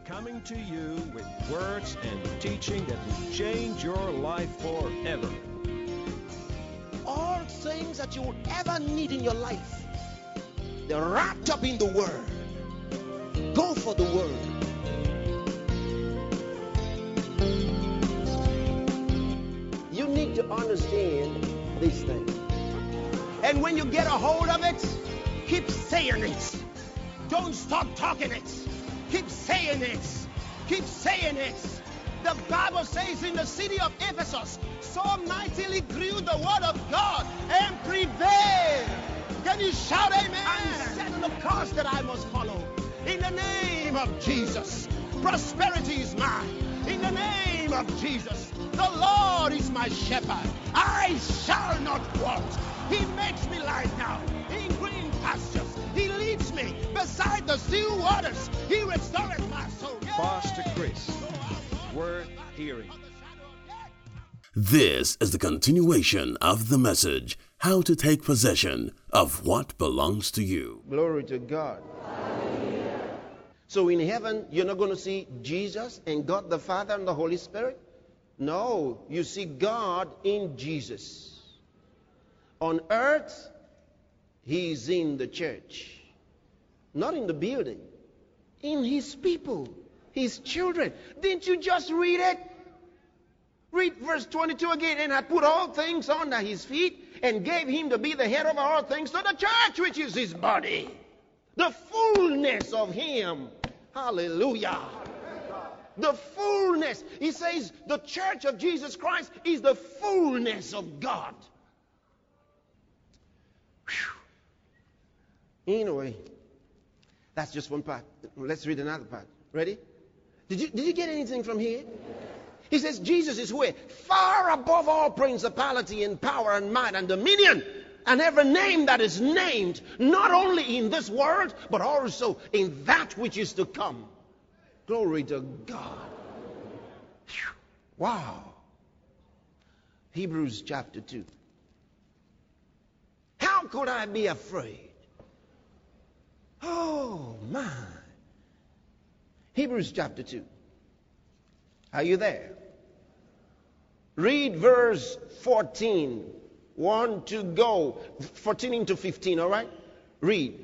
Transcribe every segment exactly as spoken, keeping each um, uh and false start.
coming to you with words and teaching that will change your life forever. All things that you would ever need in your life, they're wrapped up in the Word. Go for the Word. You need to understand these things. And when you get a hold of it, keep saying it. Don't stop talking it. Keep saying it. Keep saying it. The Bible says in the city of Ephesus, so mightily grew the word of God and prevailed. Can you shout amen? And set the course that I must follow. In the name of Jesus, prosperity is mine. In the name of Jesus, the Lord is my shepherd. I shall not want. He makes me lie down in green pastures. He leads me beside the still waters. He restores my soul. Pastor Chris, worth hearing. This is the continuation of the message, How to Take Possession of What Belongs to You. Glory to God. So in heaven, you're not going to see Jesus and God the Father and the Holy Spirit. No, you see God in Jesus. On earth, He's in the church. Not in the building. In His people. His children. Didn't you just read it? Read verse twenty-two again. And had put all things under His feet and gave Him to be the head over all things to the church, which is His body. The fullness of Him. Hallelujah. The fullness. He says the church of Jesus Christ is the fullness of God. Whew. Anyway, that's just one part. Let's read another part. Ready? Did you, did you get anything from here? He says Jesus is where? Far above all principality and power and might and dominion and every name that is named, not only in this world, but also in that which is to come. Glory to God. Whew. Wow. Hebrews chapter two. How could I be afraid? Oh, my. Hebrews chapter two. Are you there? Read verse fourteen. One to go. fourteen into fifteen, all right? Read.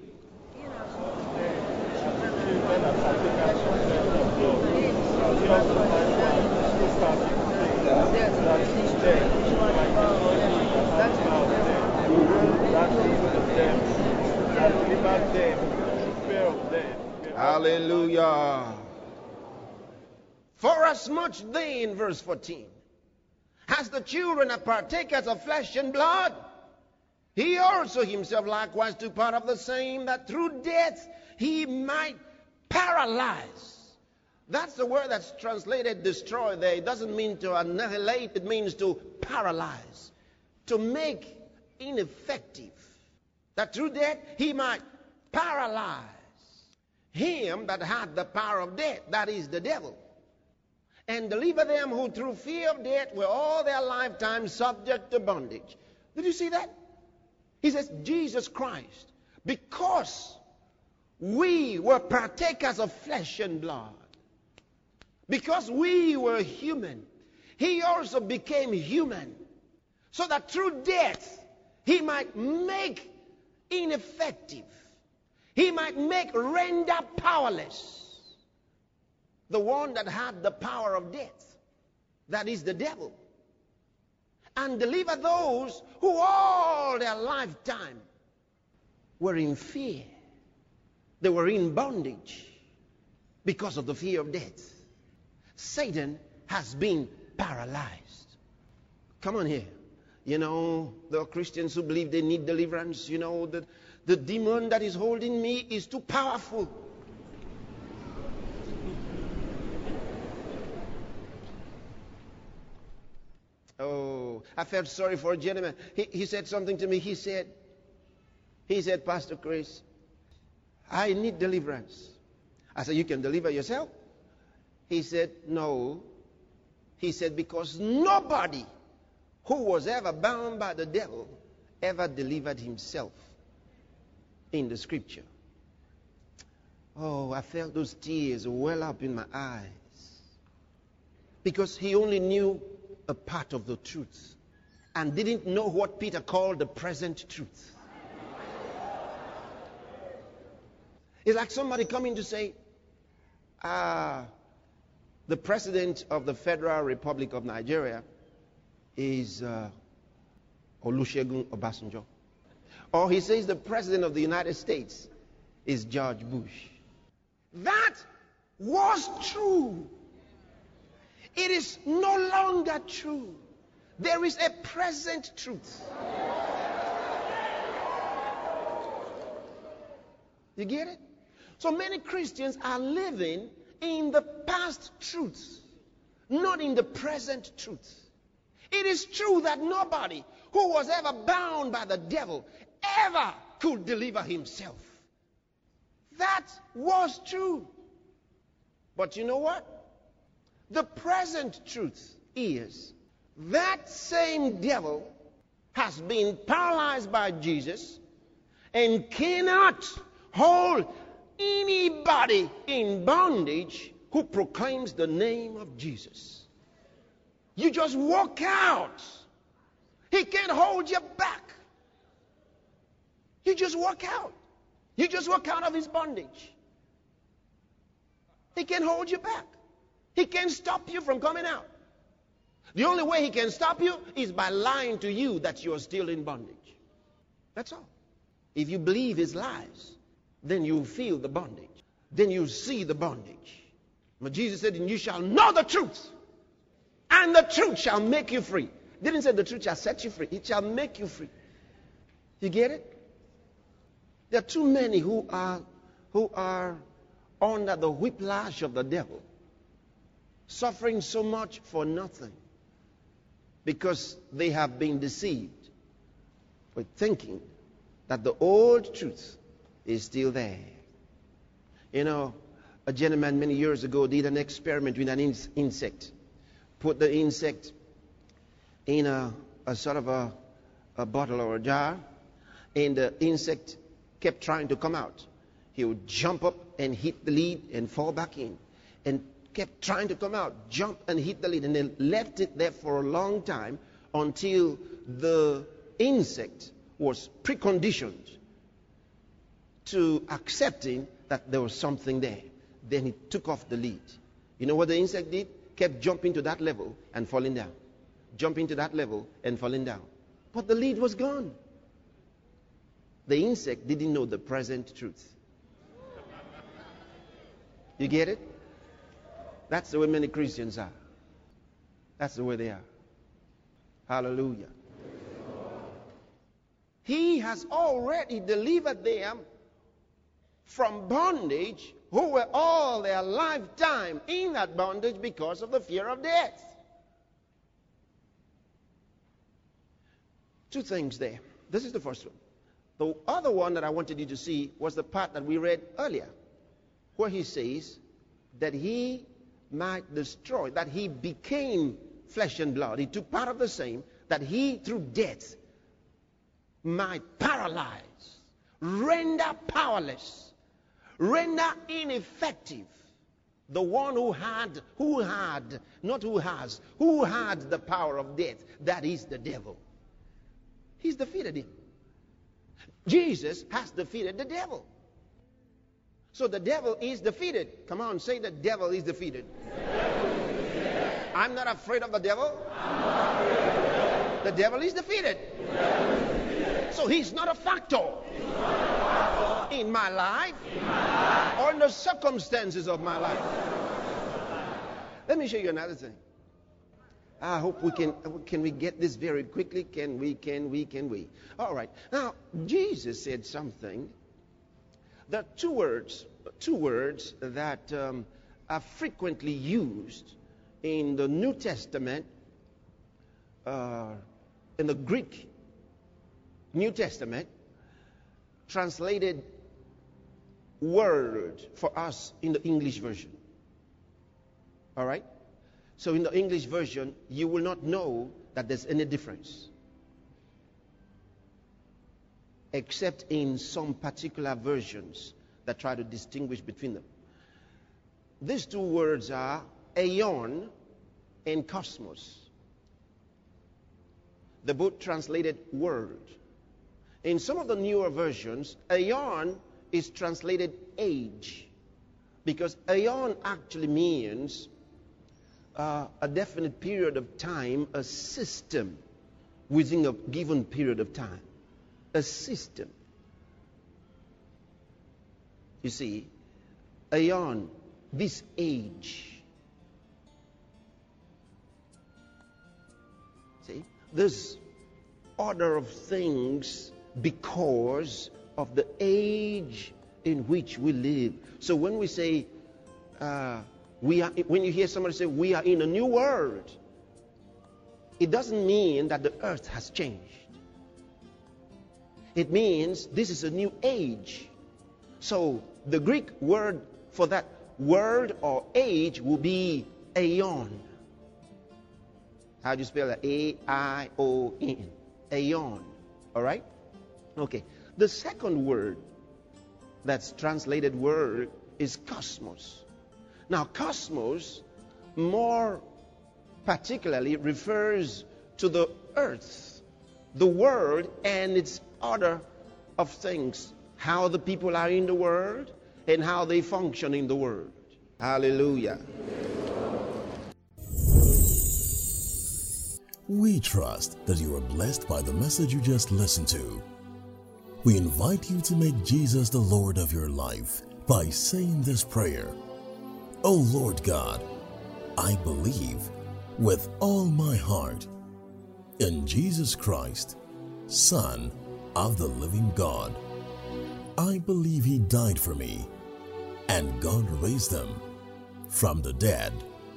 Hallelujah. For as much then, verse fourteen, as the children are partakers of flesh and blood, He also Himself likewise took part of the same, that through death He might paralyze. That's the word that's translated destroy there. It doesn't mean to annihilate. It means to paralyze, to make ineffective. That through death He might paralyze him that had the power of death, that is the devil, and deliver them who through fear of death were all their lifetime subject to bondage. Did you see that? He says Jesus Christ, because we were partakers of flesh and blood, because we were human, He also became human, so that through death He might make ineffective, He might make render powerless the one that had the power of death, that is the devil, and deliver those who all their lifetime were in fear. They were in bondage because of the fear of death. Satan has been paralyzed. Come on here. You know, there are Christians who believe they need deliverance. You know, that the demon that is holding me is too powerful. Oh, I felt sorry for a gentleman. He, he said something to me. He said, he said, Pastor Chris, I need deliverance. I said, you can deliver yourself? He said, no. He said, because nobody who was ever bound by the devil ever delivered himself in the scripture. Oh, I felt those tears well up in my eyes. Because he only knew a part of the truth and didn't know what Peter called the present truth. It's like somebody coming to say, ah, the president of the Federal Republic of Nigeria is uh, Olusegun Obasanjo. Or he says the president of the United States is George Bush. That was true. It is no longer true. There is a present truth. You get it? So many Christians are living in the past truth, not in the present truth. It is true that nobody who was ever bound by the devil ever could deliver himself. That was true. But you know what? The present truth is that same devil has been paralyzed by Jesus and cannot hold anybody in bondage who proclaims the name of Jesus. You just walk out. He can't hold you back. You just walk out. You just walk out of his bondage. He can't hold you back. He can't stop you from coming out. The only way he can stop you is by lying to you that you're still in bondage. That's all. If you believe his lies, then you feel the bondage. Then you see the bondage. But Jesus said, and you shall know the truth, and the truth shall make you free. Didn't say the truth shall set you free. It shall make you free. You get it? There are too many who are who are under the whiplash of the devil, suffering so much for nothing, because they have been deceived with thinking that the old truth is still there. You know, a gentleman many years ago did an experiment with an in- insect. Put the insect in a, a sort of a, a bottle or a jar, and the insect kept trying to come out. He would jump up and hit the lid and fall back in, and kept trying to come out, jump and hit the lid, and then left it there for a long time until the insect was preconditioned to accepting that there was something there. Then he took off the lid. You know what the insect did? Kept jumping to that level and falling down. Jumping to that level and falling down. But the lid was gone. The insect didn't know the present truth. You get it? That's the way many Christians are. That's the way they are. Hallelujah. He has already delivered them from bondage, who were all their lifetime in that bondage because of the fear of death. Two things there. This is the first one. The other one that I wanted you to see was the part that we read earlier, where he says that he might destroy, that he became flesh and blood. He took part of the same, that he through death might paralyze, render powerless, render ineffective the one who had, who had, not who has, who had the power of death. That is the devil. He's defeated him. Jesus has defeated the devil. So the devil is defeated. Come on, say the devil is defeated. The devil is defeated. I'm not afraid of the devil. I'm not afraid of the devil. The devil is defeated. The devil is defeated. So he's not a factor, he's not a factor in, my life, in my life or in the circumstances of my life. Let me show you another thing. I hope we can, can we get this very quickly? Can we, can we, can we? All right. Now, Jesus said something. There are two words, two words that um, are frequently used in the New Testament, uh, in the Greek New Testament, translated word for us in the English version. All right? So in the English version, you will not know that there's any difference, except in some particular versions that try to distinguish between them. These two words are aeon and cosmos. They're both translated world. In some of the newer versions, aeon is translated age, because aeon actually means uh, a definite period of time, a system within a given period of time. A system. You see, aeon, this age. See, this order of things because of the age in which we live. So when we say, uh, we are, when you hear somebody say, we are in a new world, it doesn't mean that the earth has changed. It means this is a new age. So the Greek word for that world or age will be aeon. How do you spell that? A I O N. Aeon. All right? Okay. The second word that's translated word is cosmos. Now, cosmos more particularly refers to the earth, the world, and its order of things, how the people are in the world and how they function in the world. Hallelujah. We trust that you are blessed by the message you just listened to. We invite you to make Jesus the Lord of your life by saying this prayer. O Lord God, I believe with all my heart in Jesus Christ, Son of the living God. I believe He died for me and God raised Him from the dead.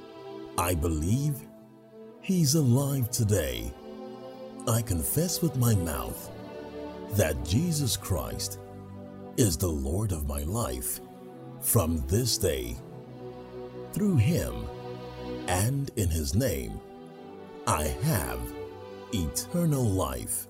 I believe He's alive today. I confess with my mouth that Jesus Christ is the Lord of my life from this day. Through Him and in His name, I have eternal life.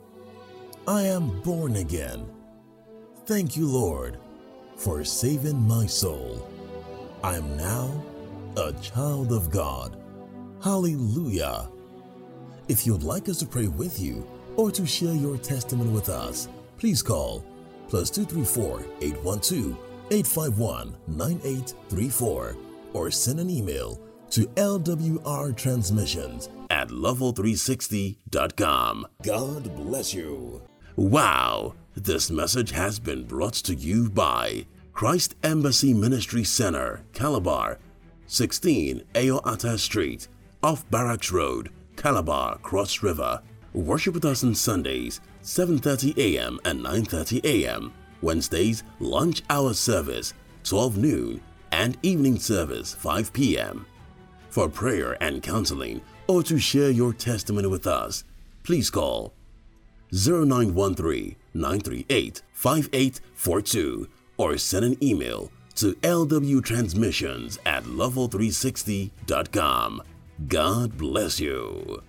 I am born again. Thank you, Lord, for saving my soul. I am now a child of God. Hallelujah. If you'd like us to pray with you or to share your testimony with us, please call plus two three four, eight one two, eight five one, nine eight three four or send an email to L W R transmissions at level three sixty dot com. God bless you. Wow, this message has been brought to you by Christ Embassy Ministry Center, Calabar, sixteen Ayoata Street, off Barracks Road, Calabar, Cross River. Worship with us on Sundays, seven thirty a m and nine thirty a m Wednesdays, lunch hour service, twelve noon, and evening service, five p m For prayer and counseling or to share your testimony with us, please call zero nine one three, nine three eight, five eight four two or send an email to L W transmissions at level three sixty dot com. God bless you.